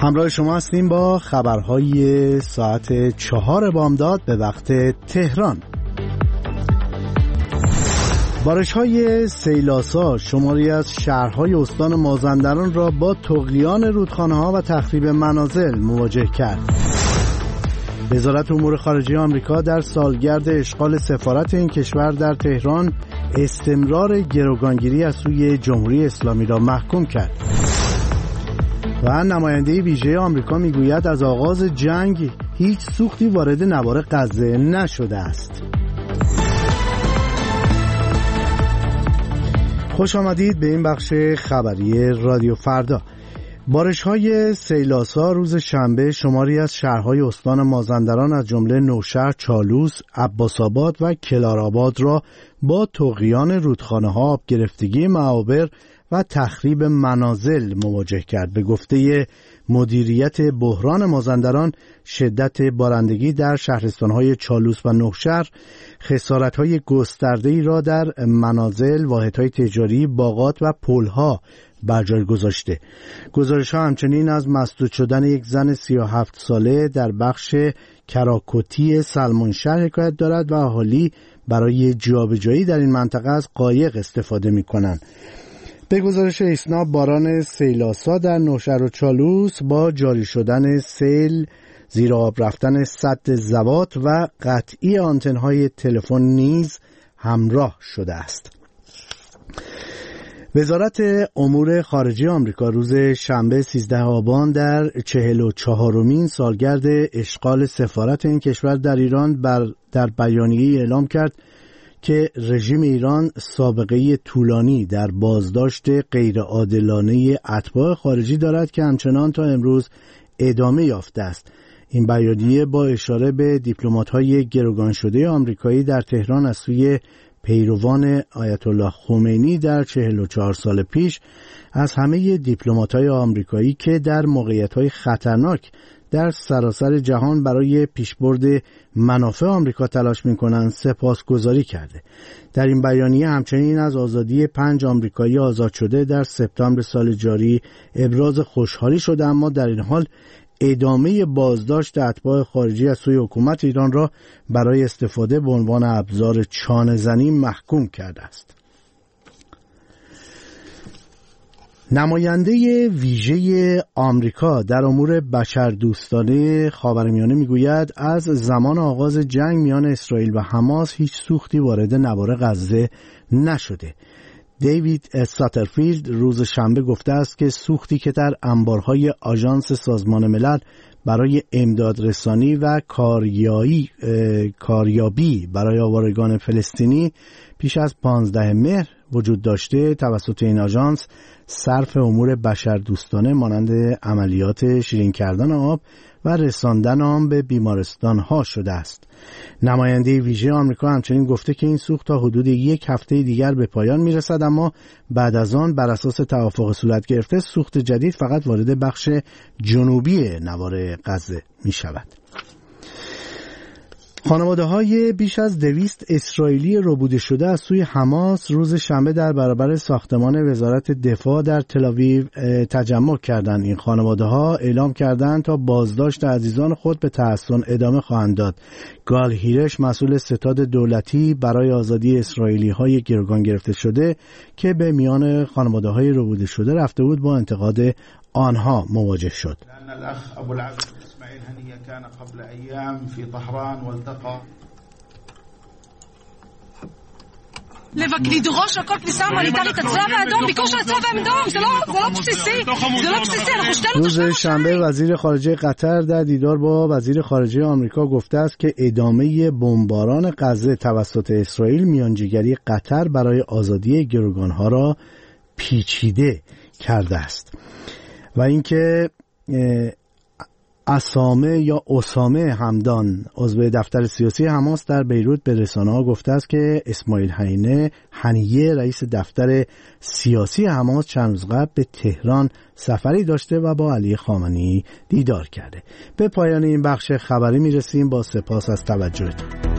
همراه شما هستیم با خبرهای ساعت 4 بامداد به وقت تهران. بارش‌های سیلاسا شماری از شهرهای استان مازندران را با طغیان رودخانه‌ها و تخریب منازل مواجه کرد. وزارت امور خارجه آمریکا در سالگرد اشغال سفارت این کشور در تهران استمرار گروگانگیری از سوی جمهوری اسلامی را محکوم کرد. و نماینده ویژه آمریکا میگوید از آغاز جنگ هیچ سوختی وارد نوار غزه نشده است. خوش آمدید به این بخش خبری رادیو فردا. بارش‌های سیلاسا روز شنبه شماری از شهرهای استان مازندران از جمله نوشهر، چالوس، عباس‌آباد و کلارآباد را با طغیان رودخانه‌ها، آب گرفتگی معابر و تخریب منازل مواجه کرد. به گفته مدیریت بحران مازندران، شدت بارندگی در شهرستان‌های چالوس و نوشهر خسارت‌های گسترده‌ای را در منازل، واحدهای تجاری، باغات و پل‌ها بر جای گذاشته. گزارش‌ها همچنین از مسدود شدن یک زن 37 ساله در بخش کراکوتی سلمانشهر حکایت دارد و اهالی برای جابجایی در این منطقه از قایق استفاده می‌کنند. به گزارش ایسنا، باران سیلاسا در نوشهر و چالوس با جاری شدن سیل، زیر آب رفتن سد زوات و قطعی آنتن‌های تلفن نیز همراه شده است. وزارت امور خارجه آمریکا روز شنبه 13 آبان در 44مین سالگرد اشغال سفارت این کشور در ایران در بیانیه‌ای اعلام کرد که رژیم ایران سابقه طولانی در بازداشت غیرعادلانه اتباع خارجی دارد که همچنان تا امروز ادامه یافته است. این بیانیه با اشاره به دیپلمات‌های گروگان شده آمریکایی در تهران از سوی پیروان آیت الله خمینی در 44 سال پیش از همه دیپلمات‌های آمریکایی که در موقعیت‌های خطرناک در سراسر جهان برای پیشبرد منافع آمریکا تلاش می‌کنند سپاسگزاری کرده. در این بیانیه همچنین از آزادی 5 آمریکایی آزاد شده در سپتامبر سال جاری ابراز خوشحالی شده، اما در این حال ادامه بازداشت اتباع خارجی از سوی حکومت ایران را برای استفاده به عنوان ابزار چانه‌زنی محکوم کرده است. نماینده ویژه آمریکا در امور بشردوستانه خاورمیانه میگوید از زمان آغاز جنگ میان اسرائیل و حماس هیچ سوختی وارد نوار غزه نشده. دیوید ساترفیلد روز شنبه گفته است که سوختی که در انبارهای آژانس سازمان ملل برای امدادرسانی و کاریابی برای آوارگان فلسطینی پیش از 15 مهر وجود داشته توسط این آژانس صرف امور بشردوستانه مانند عملیات شیرین کردن آب و رساندن آن به بیمارستان‌ها شده است. نماینده ویژه آمریکا همچنین گفته که این سوخت تا حدود یک هفته دیگر به پایان میرسد، اما بعد از آن بر اساس توافق صورت گرفته سوخت جدید فقط وارد بخش جنوبی نوار غزه می شود. خانواده‌های بیش از 200 اسرائیلی ربوده شده از سوی حماس روز شنبه در برابر ساختمان وزارت دفاع در تل‌آویو تجمع کردند. این خانواده‌ها اعلام کردند تا بازداشت عزیزان خود به تحسن ادامه خواهند داد. گال هیرش، مسئول ستاد دولتی برای آزادی اسرائیلی‌های گروگان گرفته شده که به میان خانواده‌های ربوده شده رفته بود، با انتقاد آنها مواجه شد. كان قبل أيام في طهران والتقى לדרוש הכל כניסה הומניטרית, הצלב האדום, ביקור של הצלב האדום, זה לא בסיסי, זה לא בסיסי, אנחנו שתינו روز شنبه وزیر خارجه قطر در دیدار با وزیر خارجه آمریکا گفته است که ادامه بمباران غزه توسط اسرائیل میانجیگری قطر برای آزادی گروگانها را پیچیده کرده است و اینکه اسامه همدان، عضو دفتر سیاسی حماس در بیروت، به رسانه‌ها گفته است که اسماعیل هنیه رئیس دفتر سیاسی حماس چند روز قبل به تهران سفری داشته و با علی خامنه‌ای دیدار کرده. به پایان این بخش خبری میرسیم. با سپاس از توجهتون.